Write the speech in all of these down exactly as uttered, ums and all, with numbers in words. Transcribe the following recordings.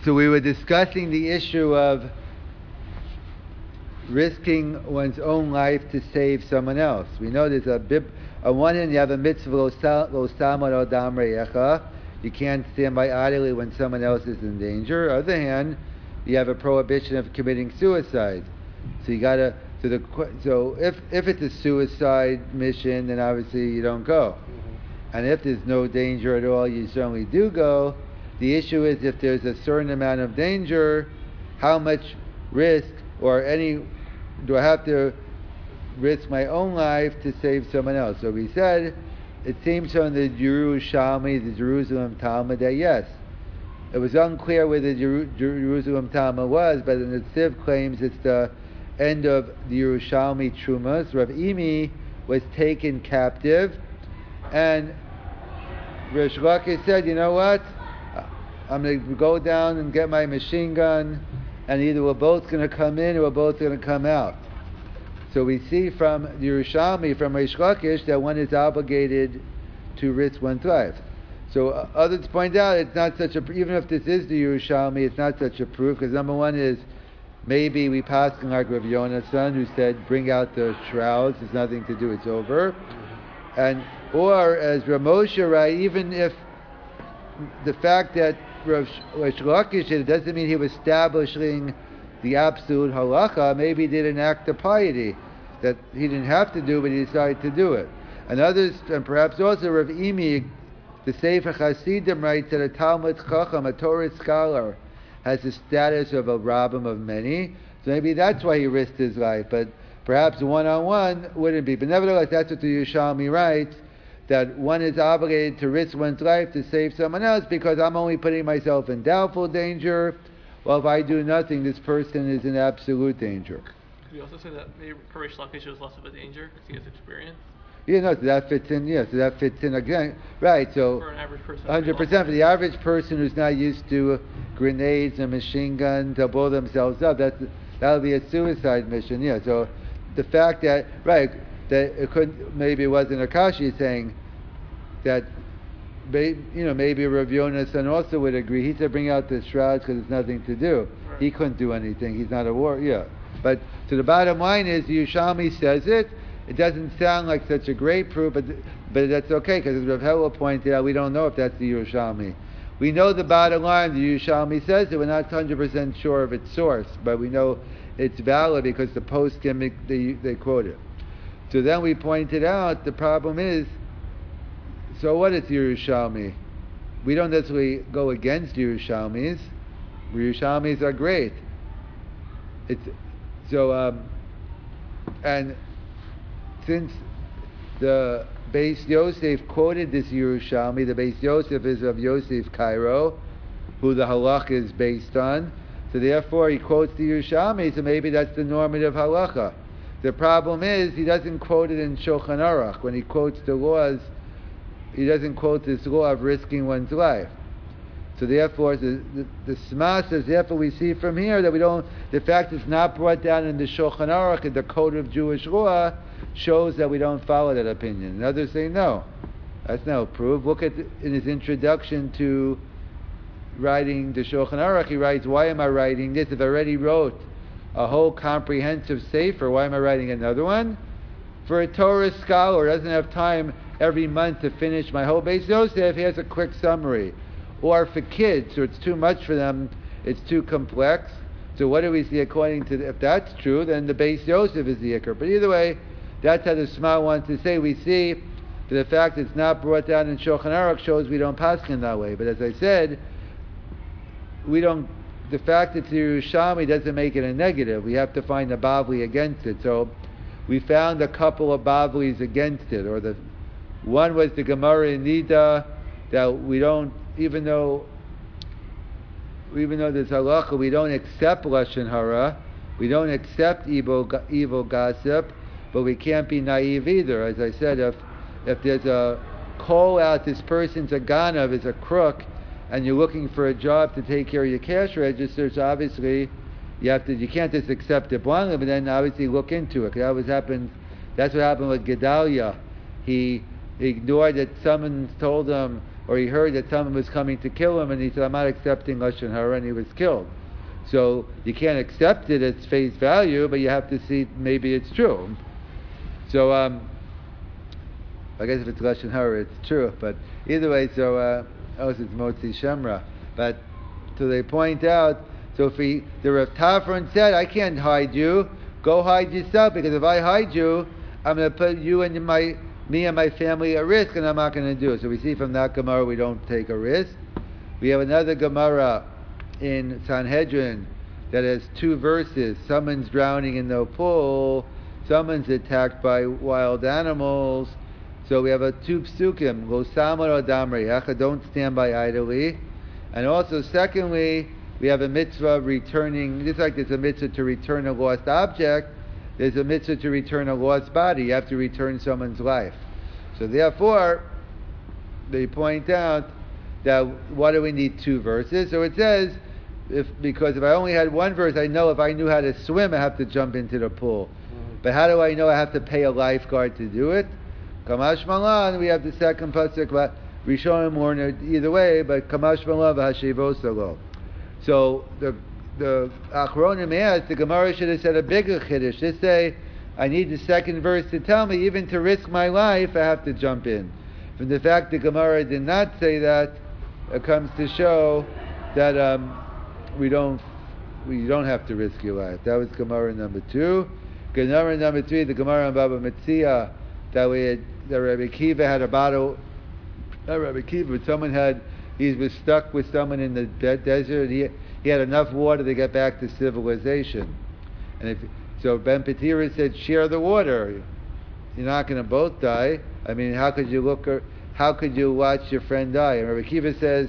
So we were discussing the issue of risking one's own life to save someone else. We know there's a bib. On one hand, you have a mitzvah lo samad adam re'echa. You can't stand by idly when someone else is in danger. On the other hand, you have a prohibition of committing suicide. So you gotta. So the so if if it's a suicide mission, then obviously you don't go. Mm-hmm. And if there's no danger at all, you certainly do go. The issue is if there's a certain amount of danger, how much risk or any do I have to risk my own life to save someone else? So we said it seems from the Yerushalmi, the Jerusalem Talmud, that yes, it was unclear where the Jer- Jerusalem Talmud was, but the Netziv claims it's the end of the Yerushalmi Trumas. Rav Imi was taken captive, and Rish Lakish said, you know what? I'm going to go down and get my machine gun, and either we're both going to come in or we're both going to come out. So we see from the Yerushalmi, from Rish Lakish, that one is obligated to risk one's life. So uh, others point out it's not such a, even if this is the Yerushalmi, it's not such a proof, because number one is, maybe we pass like Rav Yonasan, who said, bring out the shrouds, there's nothing to do, it's over. And, or as Rav Moshe, right, even if the fact that Rav Lakish did, it doesn't mean he was establishing the absolute halacha. Maybe he did an act of piety that he didn't have to do, but he decided to do it. And others, and perhaps also Rav Imi, the Sefer Hasidim, writes that a Talmud Chacham, a Torah scholar, has the status of a rabbim of many. So maybe that's why he risked his life. But perhaps one-on-one wouldn't be. But nevertheless, that's what the Yerushalmi writes, that one is obligated to risk one's life to save someone else because I'm only putting myself in doubtful danger. Well, if I do nothing, this person is in absolute danger. Could we also say that maybe for Rish Lakish was less of a danger because he has experience? Yeah, no, so that fits in, yeah, so that fits in again. Right, so for an average person, one hundred percent. For the average person who's not used to grenades and machine guns to blow themselves up, that's, that would be a suicide mission, yeah. So the fact that, right, that it couldn't, maybe it wasn't Akashi saying that, you know, maybe Rav Yonasan also would agree. He said bring out the shrouds because there's nothing to do. Right. He couldn't do anything. He's not a war, yeah. But, so the bottom line is, Yerushalmi says it. It doesn't sound like such a great proof, but but that's okay, because as Rav Hillel pointed out, we don't know if that's the Yerushalmi. We know the bottom line, the Yerushalmi says it, we're not one hundred percent sure of its source, but we know it's valid because the post-gimmick, they, they quote it. So then we pointed out, the problem is, so what is Yerushalmi? We don't necessarily go against Yerushalmis. Yerushalmis are great. It's, so, um, and since the Beis Yosef quoted this Yerushalmi, the Beis Yosef is of Yosef Cairo, who the halach is based on. So therefore he quotes the Yerushalmi, so maybe that's the normative halacha. The problem is he doesn't quote it in Shulchan Aruch. When he quotes the laws, he doesn't quote this law of risking one's life. So therefore, the, the, the Sma says, therefore we see from here that we don't, the fact it's not brought down in the Shulchan Aruch, in the code of Jewish law, shows that we don't follow that opinion. And others say no. That's no proof. Look at, the, in his introduction to writing the Shulchan Aruch, he writes, why am I writing this? If I already wrote a whole comprehensive sefer, why am I writing another one? For a Torah scholar who doesn't have time every month to finish my whole Beis Yosef, he has a quick summary. Or for kids, so it's too much for them, it's too complex. So what do we see according to, the, if that's true, then the Beis Yosef is the Iker. But either way, that's how the Shema wants to say. We see that the fact it's not brought down in Shulchan Aruch shows we don't pass in that way. But as I said, we don't, the fact that it's Yerushalmi doesn't make it a negative. We have to find a Bavli against it. So we found a couple of Bavlis against it. Or the one was the Gemara in Nida, that we don't, even though even though there's halacha, we don't accept lashon hara, we don't accept evil evil gossip, but we can't be naive either. As I said, if if there's a call out, this person's a ganav, is a crook, and you're looking for a job to take care of your cash registers, obviously you have to, you can't just accept it blindly, but then obviously look into it. That was happened. That's what happened with Gedalia. He ignored that someone told him or he heard that someone was coming to kill him, and he said, I'm not accepting Lashon Hara, and he was killed. So you can't accept it at face value, but you have to see maybe it's true. So um, I guess if it's Lashon Hara, it's true. But either way, so uh, also it's Motzi Shemra. But so they point out, so if he, the Rav Tafron said, I can't hide you, go hide yourself, because if I hide you, I'm going to put you and my, me and my family at risk, and I'm not going to do it. So we see from that Gemara we don't take a risk. We have another Gemara in Sanhedrin that has two verses. Someone's drowning in the pool, someone's attacked by wild animals. So we have a two psukim, Lo samar adam re'echa, don't stand by idly. And also, secondly, we have a mitzvah of returning, just like there's a mitzvah to return a lost object, there's a mitzvah to return a lost body. You have to return someone's life. So therefore, they point out that why do we need two verses? So it says, if because if I only had one verse, I know if I knew how to swim, I have to jump into the pool. Mm-hmm. But how do I know I have to pay a lifeguard to do it? Kamash Malan, we have the second pasuk, but Rishonim warn either way, but Kamash Malan v'hashivosalo. So the the Achronim asked, the Gemara should have said a bigger chiddush. Just say, I need the second verse to tell me, even to risk my life, I have to jump in. From the fact the Gemara did not say that, it comes to show that um, we don't we don't have to risk your life. That was Gemara number two. Gemara number three, the Gemara on Baba Metzia, that we had, that Rabbi Kiva had a bottle. Not Rabbi Kiva, but someone had. He was stuck with someone in the de- desert. He he had enough water to get back to civilization, and if so, Ben Petira said, "Share the water. You're not going to both die. I mean, how could you look? Or, how could you watch your friend die?" And Rabbi Kiva says,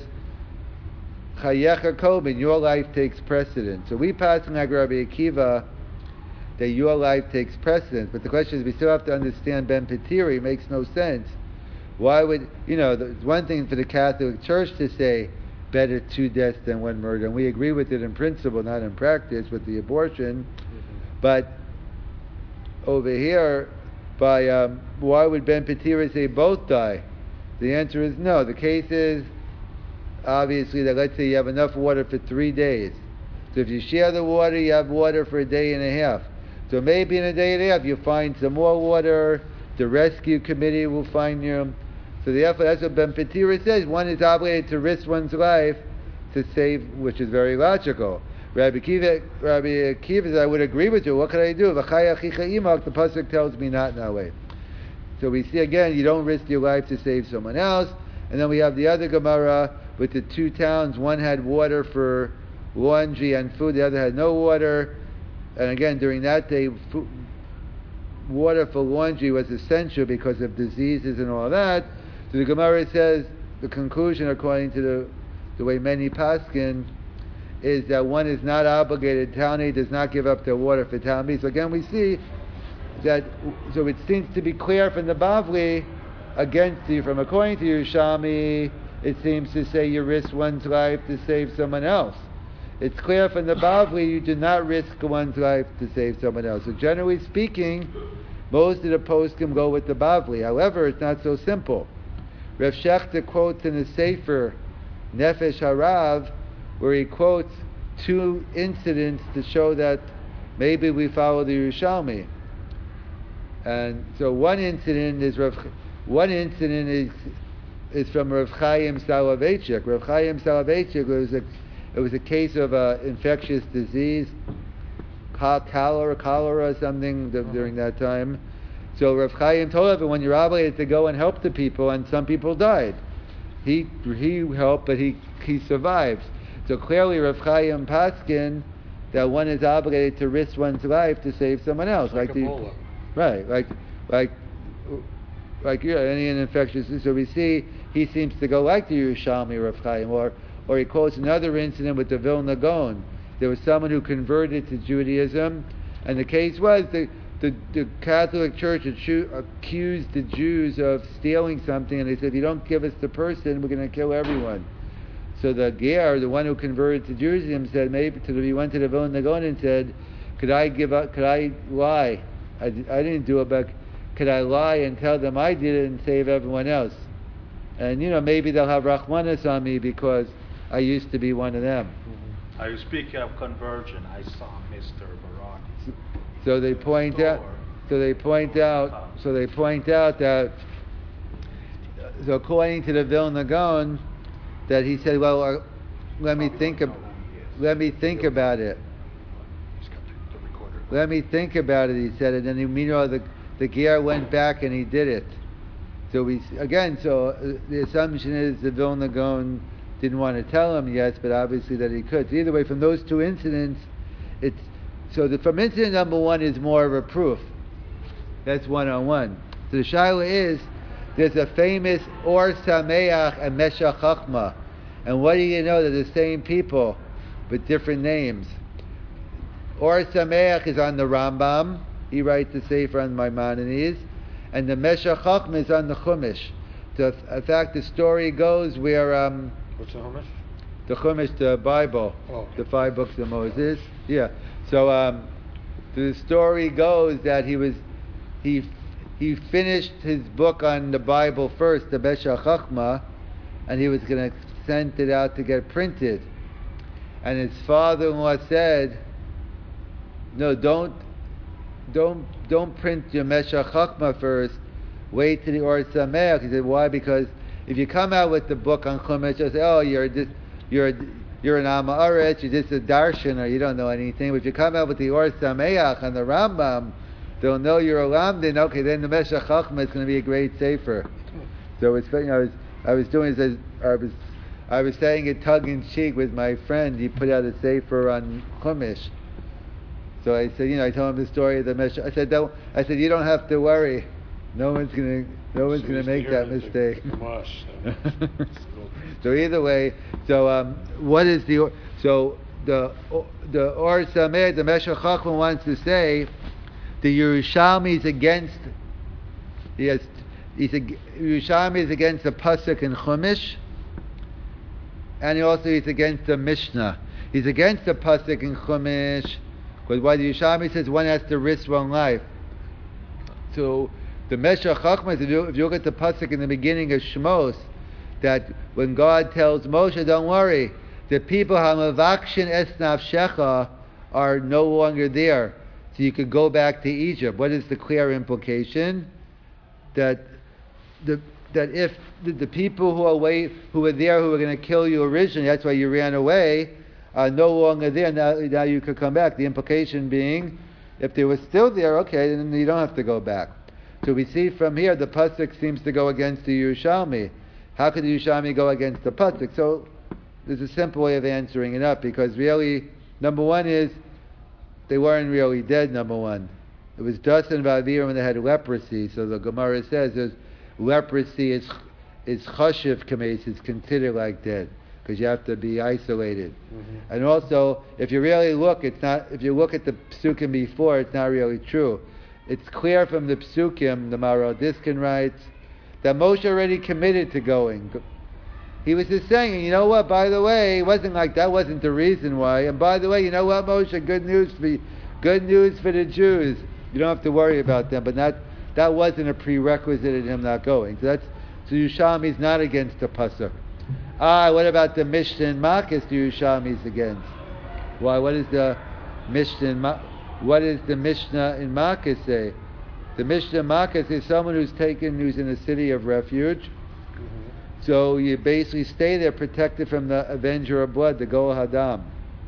Chayecha Kobin, your life takes precedence. So we pass like Rabbi Akiva that your life takes precedence. But the question is, we still have to understand Ben Petiri. It makes no sense. Why would, you know, it's one thing for the Catholic Church to say, better two deaths than one murder. And we agree with it in principle, not in practice, with the abortion. Mm-hmm. But over here, by um, why would Ben Petiri say both die? The answer is no. The case is, obviously, that let's say you have enough water for three days. So if you share the water, you have water for a day and a half. So maybe in a day and a half you find some more water, the rescue committee will find you. So therefore, that's what Ben Petira says. One is obligated to risk one's life to save, which is very logical. Rabbi Akiva, Rabbi Akiva says, I would agree with you. What can I do? The pasuk tells me not in that way. So we see again, you don't risk your life to save someone else. And then we have the other Gemara with the two towns. One had water for laundry and food, the other had no water. And again, during that day, food, water for laundry was essential because of diseases and all that. So the Gemara says, the conclusion, according to the, the way many paskin, is that one is not obligated. Town A does not give up their water for Town B. So again, we see that, so it seems to be clear from the Bavli against you, from according to Yerushalmi, it seems to say you risk one's life to save someone else. It's clear from the Bavli you do not risk one's life to save someone else. So generally speaking, most of the poskim go with the Bavli. However, it's not so simple. Rav Shechter quotes in the Sefer Nefesh Harav, where he quotes two incidents to show that maybe we follow the Yerushalmi. And so one incident is Rav, one incident is is from Rav Chaim Soloveitchik. Rav Chaim Soloveitchik was a it was a case of uh, infectious disease, cholera, cholera or something during that time. So Rav Chaim told everyone, you're obligated to go and help the people, and some people died. He he helped, but he he survived. So clearly Rav Chaim paskin that one is obligated to risk one's life to save someone else, like, like Ebola. the right, like like like yeah, any infectious. So we see he seems to go like the Yerushalmi Rav Chaim, or or he quotes another incident with the Vilna Gaon. There was someone who converted to Judaism, and the case was the the, the Catholic Church accused the Jews of stealing something, and they said, if you don't give us the person, we're going to kill everyone. So the Ger, the one who converted to Judaism, said, maybe to the, he went to the Vilna Gaon and said, could I give up, could I lie? I, I didn't do it, but could I lie and tell them I did it and save everyone else? and you know maybe they'll have Rahmanas on me because I used to be one of them. Mm-hmm. Are you speaking of conversion? I saw Mister Baraki. So they point out. So they point out. So they point out that. So according to the Vilna Gaon, that he said, well, uh, let me think. Ab- let me think about it. Let me think about it. He said, and then he, meanwhile the the Ger went back and he did it. So we again. So uh, the assumption is the Vilna Gaon didn't want to tell him yes, but obviously that he could. So either way, from those two incidents, it's so the from incident number one is more of a proof. That's one on one. So the shaila is there's a famous Or Sameach and Meshach Chachma, and what do you know? They're the same people, but different names. Or Sameach is on the Rambam. He writes the Sefer on Maimonides, and the Meshach Chachma is on the Chumash. So, in fact, the story goes where um, what's the Chumash? The Chumash, the Bible, oh. the five books of Moses. Yeah. So um, the story goes that he was he he finished his book on the Bible first, the Meshach Chachma, and he was going to send it out to get printed. And his father-in-law said, "No, don't, don't, don't print your Meshach Chachma first. Wait till the Or Sameach." He said, "Why? Because if you come out with the book on Chumash, you'll say, oh, you're just, you're, you're an Am Haaretz, you're just a darshan, or you don't know anything. But if you come out with the Or Sameach and the Rambam, they'll know you're a lamdin. Okay, then the Meshach Chachma is going to be a great sefer." So it's funny. I was, I was doing this. I was, I was saying it tongue in cheek with my friend. He put out a sefer on Chumash. So I said, you know, I told him the story of the Meshach. I said, don't. I said, you don't have to worry. No one's gonna, no one's So gonna make that mistake. The, So either way, so um, what is the so the the Or Sameach, the Meshach Chachma wants to say the Yerushalmi is against. He has, he's a, Yerushalmi is against the pasuk in Chumash, and he also is against the Mishnah. He's against the pasuk in Chumash because why the Yerushalmi says one has to risk one life. So the Meshach Chachma, if you, if you look at the pasuk in the beginning of Shmos, that when God tells Moshe, don't worry, the people hamavakshin es nafshecha are no longer there, so you could go back to Egypt. What is the clear implication? That the that if the, the people who are away, who were there, who were going to kill you originally, that's why you ran away, are no longer there. Now, now you could come back. The implication being, if they were still there, okay, then you don't have to go back. So we see from here the pasuk seems to go against the Yerushalmi. How could the Yerushalmi go against the pasuk? So there's a simple way of answering it up, because really, number one is they weren't really dead. Number one, it was Dasan and Va'avira when they had leprosy. So the Gemara says there's leprosy is is chashiv kames, is considered like dead because you have to be isolated. Mm-hmm. And also, if you really look, it's not. If you look at the psukim before, it's not really true. It's clear from the psukim, the Maral Diskin writes, that Moshe already committed to going. He was just saying, you know what, by the way, it wasn't like that wasn't the reason why. And by the way, you know what, Moshe, good news for you, good news for the Jews. You don't have to worry about them. But that that wasn't a prerequisite in him not going. So that's so Yerushalmi is not against the pasuk. Ah, what about the Mishnah and Makos? The Yerushalmi is against. Why? What is the Mishnah and Ma- What does the Mishnah in Makos say? The Mishnah in Makos is someone who's taken, who's in a city of refuge. Mm-hmm. So you basically stay there protected from the avenger of blood, the Goel Hadam.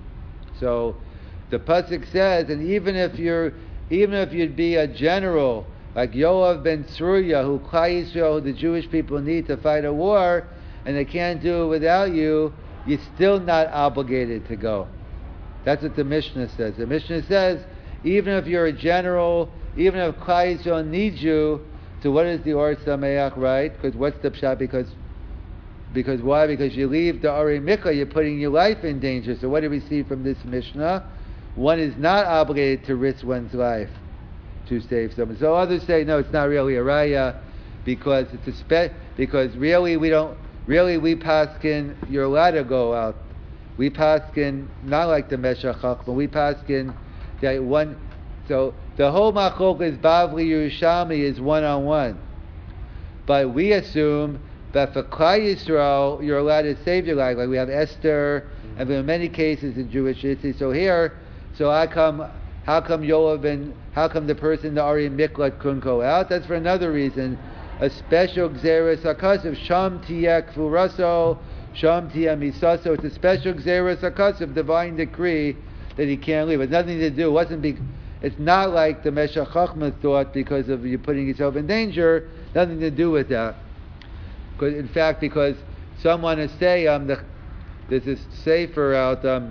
So the pasuk says, and even if you're, even if you'd be a general like Yoav ben Tzruya, who Klal Yisrael, who the Jewish people need to fight a war, and they can't do it without you, you're still not obligated to go. That's what the Mishnah says. The Mishnah says, even if you're a general, even if Klal Yisrael needs you, so what is the Or Sameach, right? Because what's the pshat? Because, because why? Because you leave the Arei Mikra, you're putting your life in danger. So what do we see from this Mishnah? One is not obligated to risk one's life to save someone. So others say, no, it's not really a raya, because it's a spe- because really we don't, really we paskin, you're allowed to go out. We paskin, not like the Meshach Chachma, we paskin that one, so the whole machlok is Bavli Yerushalmi is one-on-one. But we assume But for Klal Yisrael, you're allowed to save your life. Like we have Esther, and there are many cases in Jewish history. So here, so how come, how come Yoav and how come the person in the Ari Miklat couldn't go out? That's for another reason. A special Gzeres HaKasav, Sham Tiyek Furaso, Sham Tiyek Misaso. It's a special Gzeres HaKasav, divine decree that he can't leave. It's nothing to do. It wasn't. Be, it's not like the Meshach Chochmah thought because of you putting yourself in danger. Nothing to do with that. In fact, because some want to say um, the, there's this sefer out um,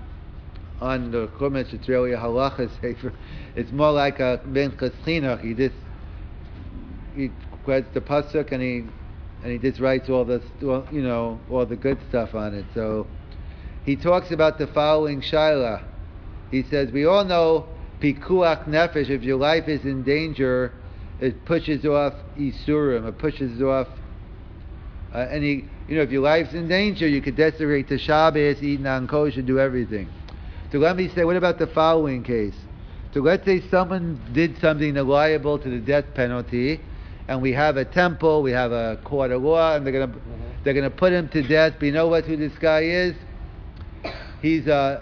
on the Chumash. It's really a halacha sefer. It's more like a ben chaschinach. He just he quotes the pasuk and he and he just writes all the you know all the good stuff on it. So he talks about the following shaila. He says we all know pikuach nefesh. If your life is in danger, it pushes off isurim. It pushes off. Uh, any, you know, if your life's in danger, you could desecrate the Shabbos, eat non-kosher, do everything. So let me say, what about the following case? So let's say someone did something liable to the death penalty, and we have a temple, we have a court of law, and they're gonna mm-hmm. they're gonna put him to death. But you know what? Who this guy is? He's a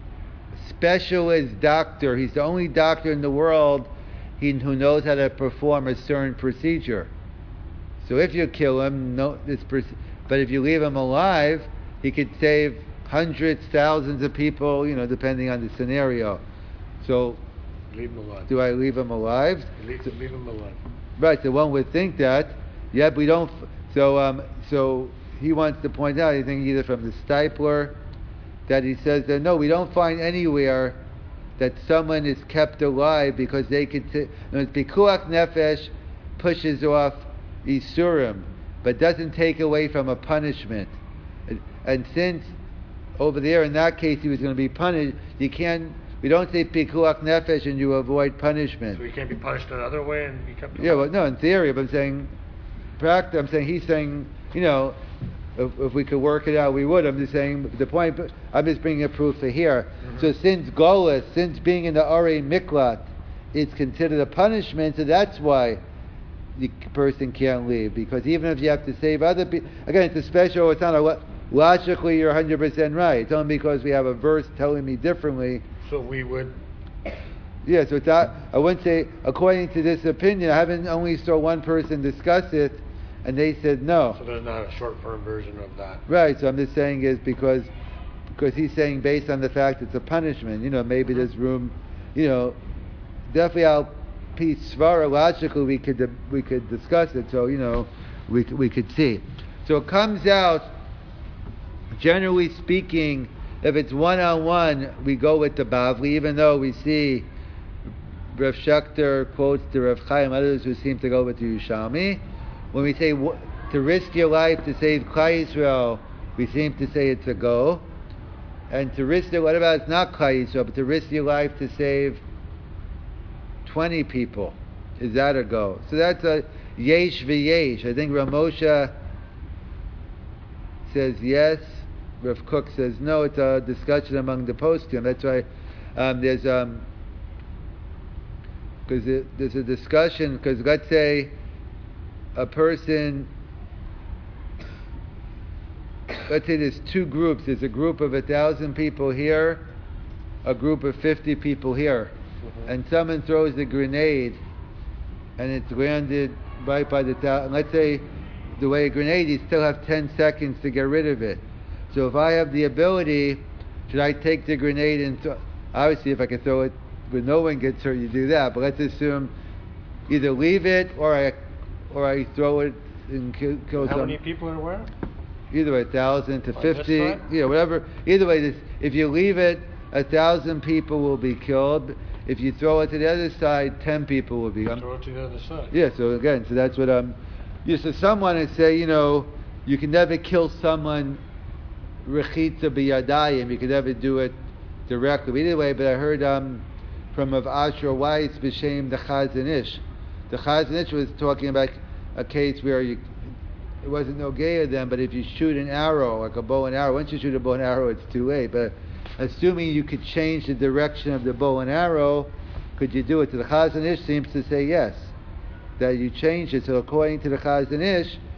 specialist doctor. He's the only doctor in the world he, who knows how to perform a certain procedure. So if you kill him, no, this pers- but if you leave him alive, he could save hundreds, thousands of people, you know, depending on the scenario. So, leave him alive. Do I leave him alive? Leave, so, leave him alive. Right. So one would think that. Yeah, we don't. F- so, um, so he wants to point out. I think either from the Stipler that he says that no, we don't find anywhere that someone is kept alive because they could. T- no, it's pikuach nefesh pushes off Isurim, but doesn't take away from a punishment. And, and since over there in that case he was going to be punished, you can't. We don't say pikuach nefesh and you avoid punishment. So he can't be punished another way and be kept alive? Yeah, well, no, in theory, but I'm saying, practice. I'm saying he's saying, you know, if, if we could work it out, we would. I'm just saying the point. I'm just bringing a proof for here. Mm-hmm. So since Golas, since being in the Arei Miklat, is considered a punishment, so that's why the person can't leave, because even if you have to save other people, again, it's a special, it's not a, logically you're one hundred percent right. It's only because we have a verse telling me differently. So we would... Yeah, so it's not, I wouldn't say, according to this opinion, I haven't only saw one person discuss it, and they said no. So there's not a short-form version of that. Right, so I'm just saying is because, because he's saying based on the fact it's a punishment, you know, maybe there's room, you know, definitely I'll Svara, logically we could we could discuss it, so you know we we could see. So it comes out, generally speaking, if it's one on one, we go with the Bavli, even though we see Rav Schechter quotes the Rav Chaim, others who seem to go with the Yerushalmi. When we say to risk your life to save Klal Yisrael, we seem to say it's a go. And to risk it, what about it's not Klal Yisrael, but to risk your life to save twenty people, is that a go? So that's a yesh v'yesh. I think Rav Moshe says yes, Rav Kook says no. It's a discussion among the poskim. That's why um, there's um because there's a discussion, because let's say a person, let's say there's two groups. There's a group of a thousand people here, a group of fifty people here. Mm-hmm. And someone throws a grenade and it's landed right by the thousand. Let's say the way a grenade, you still have ten seconds to get rid of it. So if I have the ability, should I take the grenade and th- obviously if I can throw it when no one gets hurt, you do that. But let's assume either leave it or I or I throw it and kill, kill How some. many people are where? Either way, a thousand to On fifty, this side? yeah, whatever. Either way, this, if you leave it, a thousand people will be killed. If you throw it to the other side, ten people will be. Um, Throw it to the other side. yeah. So again, so that's what um. You so someone would say, you know, you can never kill someone rechitza b'yadayim. You can never do it directly. But either way, but I heard um from of Asher Weiss b'shem the Chazon Ish. The Chazon Ish was talking about a case where you. It wasn't no gay of them, but if you shoot an arrow, like a bow and arrow, once you shoot a bow and arrow, it's too late. But assuming you could change the direction of the bow and arrow, could you do it? So the Chazon Ish seems to say yes, that you change it. So according to the Chazon Ish,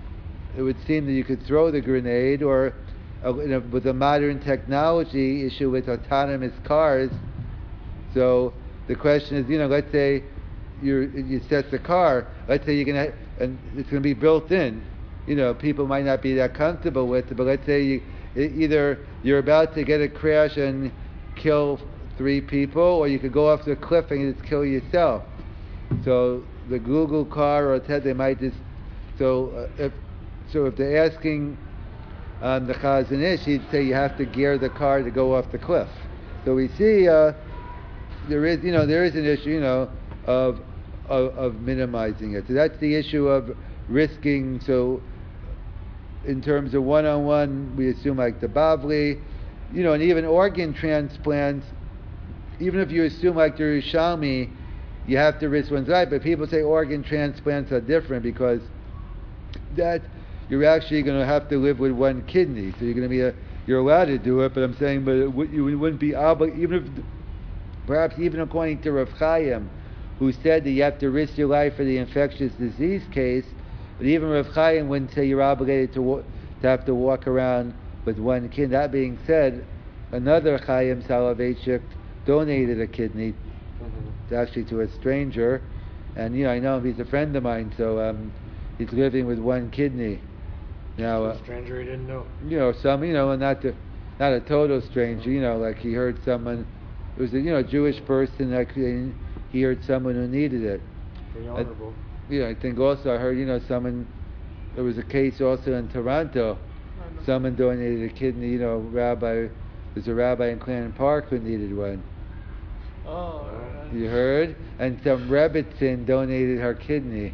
it would seem that you could throw the grenade, or uh, you know, with the modern technology issue with autonomous cars. So the question is, you know, let's say you you set the car. Let's say you're gonna, and it's gonna be built in. You know, people might not be that comfortable with it, but let's say you, either you're about to get a crash and kill three people, or you could go off the cliff and just kill yourself. So the Google car or Ted, they might just. So uh, if so, if they're asking um, the Chazon Ish, he'd say you have to gear the car to go off the cliff. So we see uh, there is, you know, there is an issue, you know, of, of of minimizing it. So that's the issue of risking. So in terms of one-on-one, we assume like the Bavli, you know, and even organ transplants. Even if you assume like the Yerushalmi, you have to risk one's life. But people say organ transplants are different because that you're actually going to have to live with one kidney. So you're going to be a, you're allowed to do it. But I'm saying, but it, would- you wouldn't be obligated, even if, perhaps even according to Rav Chaim, who said that you have to risk your life for the infectious disease case. But even Rav Chaim wouldn't say you're obligated to wa- to have to walk around with one kidney. That being said, another Chaim Soloveitchik donated a kidney to actually to a stranger, and you know I know him, he's a friend of mine, so um, he's living with one kidney now. A Uh, stranger he didn't know. you know, some, you know, not the, not a total stranger, you know, like he heard someone, it was a, you know, Jewish person, like he he heard someone who needed it. Pretty I- honorable. Yeah, I think also I heard, you know, someone, there was a case also in Toronto, someone donated a kidney, you know, rabbi, there's a rabbi in Clanton Park who needed one. Oh, right. You heard? And some Rebbitzin donated her kidney.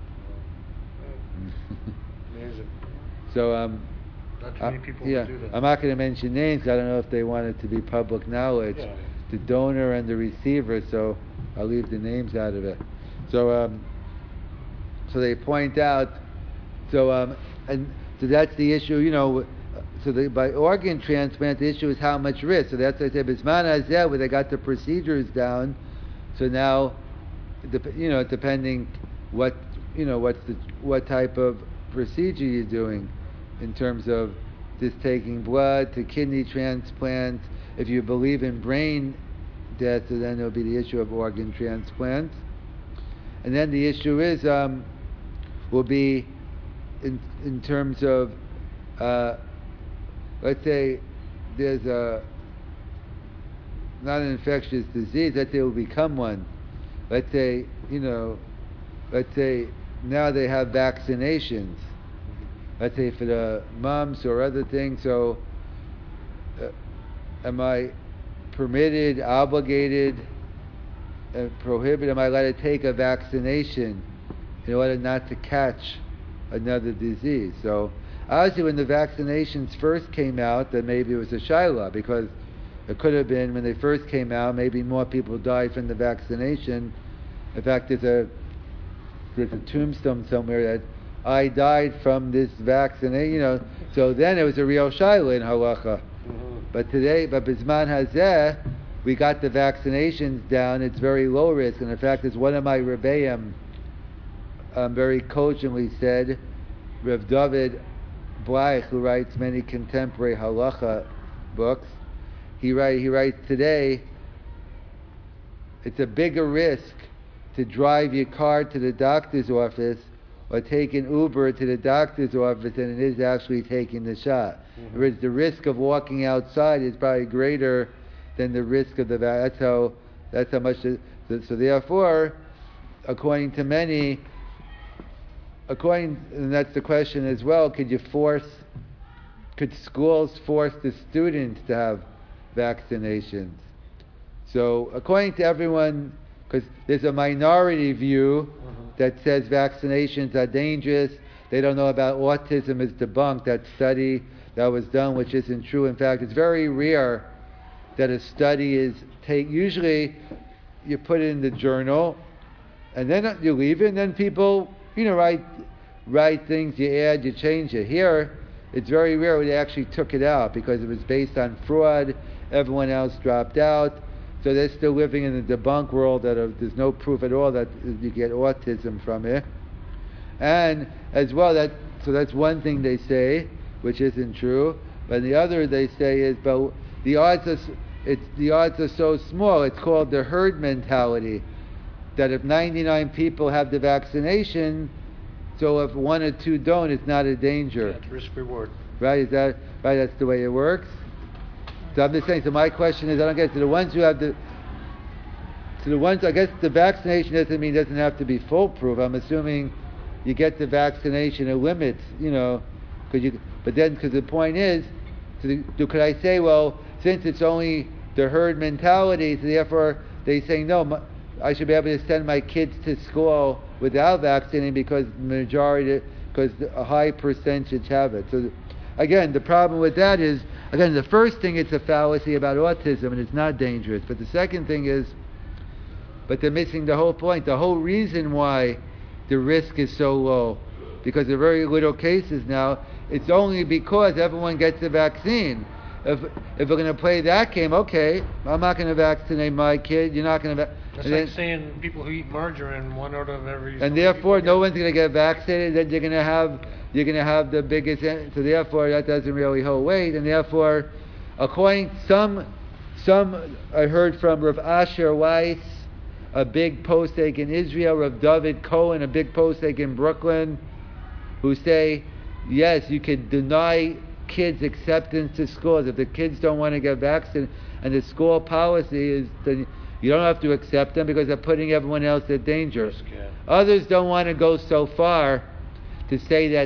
Amazing. So, um, Not too I- many people yeah, would do that. I'm not going to mention names. I don't know if they want it to be public knowledge, Yeah. the donor and the receiver. So I'll leave the names out of it. So, um, so they point out. So, um, and so that's the issue. You know, so the, by organ transplant, the issue is how much risk. So that's what I said. Bisman Hazeh, where they got the procedures down. So now, dep- you know, depending what you know, what's the what type of procedure you're doing, in terms of just taking blood to kidney transplant. If you believe in brain death, so then there'll be the issue of organ transplant. And then the issue is um, will be in in terms of uh, let's say there's a not an infectious disease, let's say it will become one. Let's say, you know, let's say now they have vaccinations. Let's say for the mumps or other things. So, uh, am I permitted, obligated, uh, prohibited? Am I allowed to take a vaccination in order not to catch another disease? So, obviously, when the vaccinations first came out, then maybe it was a shayla, because it could have been when they first came out, maybe more people died from the vaccination. In fact, there's a there's a tombstone somewhere that I died from this vaccination. You know, so then it was a real shayla in halacha. Mm-hmm. But today, but bisman hazeh, we got the vaccinations down. It's very low risk, and in fact, as one of my rebbeim um, very cogently said, Rav David Bleich, who writes many contemporary halacha books, he write he writes today, it's a bigger risk to drive your car to the doctor's office or take an Uber to the doctor's office than it is actually taking the shot. Mm-hmm. Whereas the risk of walking outside is probably greater than the risk of the vac. That's how that's how much. The, so, so therefore, according to many, according and that's the question as well. Could you force? Could schools force the students to have vaccinations? So according to everyone, because there's a minority view Mm-hmm. that says vaccinations are dangerous. They don't know about autism is debunked. That study that was done, which isn't true. In fact, it's very rare that a study is take. Usually, you put it in the journal, and then you leave it, and then people, you know, write write things. You add, you change it. Here, it's very rare they actually took it out because it was based on fraud. Everyone else dropped out. So they're still living in the debunk world that uh, there's no proof at all that you get autism from it. And as well that so that's one thing they say, which isn't true. But the other they say is, but the odds are, s- it's the odds are so small. It's called the herd mentality. That if ninety-nine people have the vaccination, so if one or two don't, it's not a danger. Yeah, it's risk reward. Right? Is that right? That's the way it works. So I'm just saying. So my question is, I don't get to the ones who have the. To the ones, I guess the vaccination doesn't mean it doesn't have to be foolproof. I'm assuming you get the vaccination, it limits, you know, because you. But then, because the point is, so the, could I say, well, since it's only the herd mentality, so therefore they say no, my, I should be able to send my kids to school without vaccinating because the majority, because a high percentage have it. So again, the problem with that is, again, the first thing, it's a fallacy about autism and it's not dangerous. But the second thing is, but they're missing the whole point. The whole reason why the risk is so low, because there are very little cases now, it's only because everyone gets the vaccine. If if we're going to play that game, okay, I'm not going to vaccinate my kid. You're not going to. Va- That's and like then- saying people who eat margarine, one out of every. so and many therefore, people no get- one's going to get vaccinated. Then you're going to have you're going to have the biggest. So therefore, that doesn't really hold weight. And therefore, according some some I heard from Rav Asher Weiss, a big posek in Israel, Rav David Cohen, a big posek in Brooklyn, who say, yes, you can deny kids acceptance to schools if the kids don't want to get vaccinated, and the school policy is that you don't have to accept them because they're putting everyone else at danger. Risk, yeah. Others don't want to go so far to say that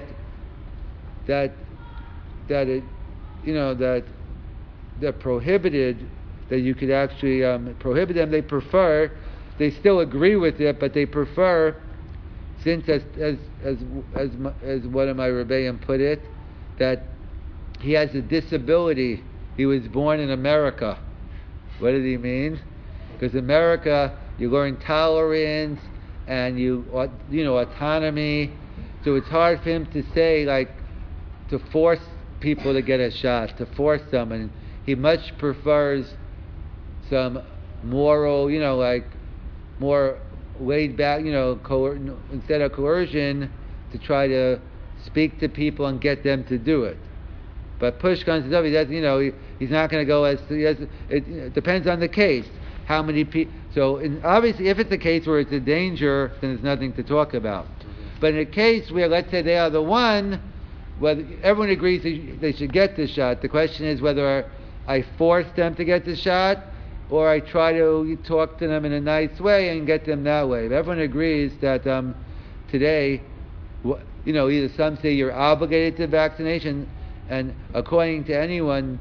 that that it, you know, that they're prohibited, that you could actually um, prohibit them. They prefer, they still agree with it, but they prefer, since as as as as, as one of my rebbeim put it, that he has a disability. He was born in America. What did he mean? Because America, you learn tolerance and you you know autonomy. So it's hard for him to say, like, to force people to get a shot, to force them, and he much prefers some moral, you know, like more laid back, you know, coer- instead of coercion, to try to speak to people and get them to do it. But push comes to shove, he doesn't, you know, he, he's not going to go as, he has, it, it depends on the case. How many people, so in, obviously if it's a case where it's a danger, then there's nothing to talk about. But in a case where, let's say they are the one, whether everyone agrees they, they should get the shot, the question is whether I force them to get the shot, or I try to talk to them in a nice way and get them that way. If everyone agrees that um, today, you know, either some say you're obligated to vaccination, and according to anyone,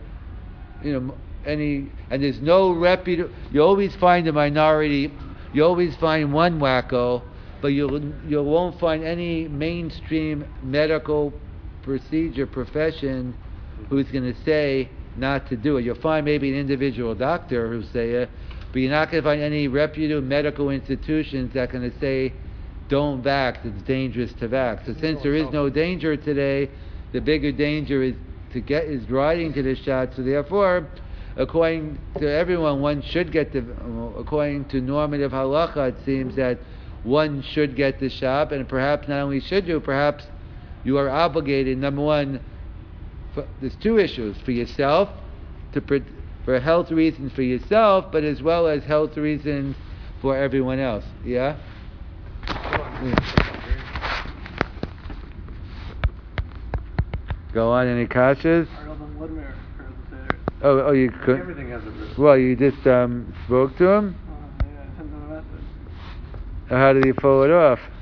you know, any, and there's no reputable, you always find a minority, you always find one wacko, but you you won't find any mainstream medical procedure profession who's going to say not to do it. You'll find maybe an individual doctor who'll say it, but you're not going to find any reputable medical institutions that are going to say, don't vax, it's dangerous to vax. So since there is no danger today, the bigger danger is to get is riding to the shot. So therefore, according to everyone, one should get the, according to normative halacha, it seems that one should get the shot, and perhaps not only should you, perhaps you are obligated, number one, for, there's two issues, for yourself, to for health reasons for yourself, but as well as health reasons for everyone else. Yeah? Yeah. Go on, any kashas? Oh, oh, you could. Everything has a risk. Well, you just um, spoke to him? How did he pull it off?